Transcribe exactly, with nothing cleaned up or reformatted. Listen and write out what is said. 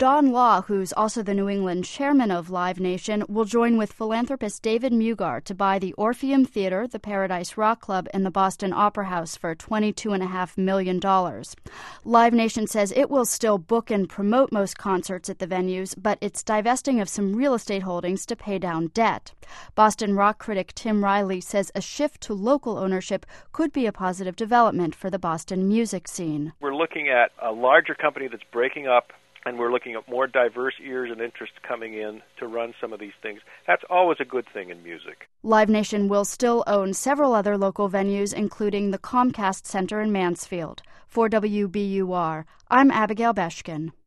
Don Law, who's also the New England chairman of Live Nation, will join with philanthropist David Mugar to buy the Orpheum Theater, the Paradise Rock Club, and the Boston Opera House for twenty-two point five million dollars. Live Nation says it will still book and promote most concerts at the venues, but it's divesting of some real estate holdings to pay down debt. Boston rock critic Tim Riley says a shift to local ownership could be a positive development for the Boston music scene. We're looking at a larger company that's breaking up, and we're looking at more diverse ears and interests coming in to run some of these things. That's always a good thing in music. Live Nation will still own several other local venues, including the Comcast Center in Mansfield. For W B U R, I'm Abigail Beshkin.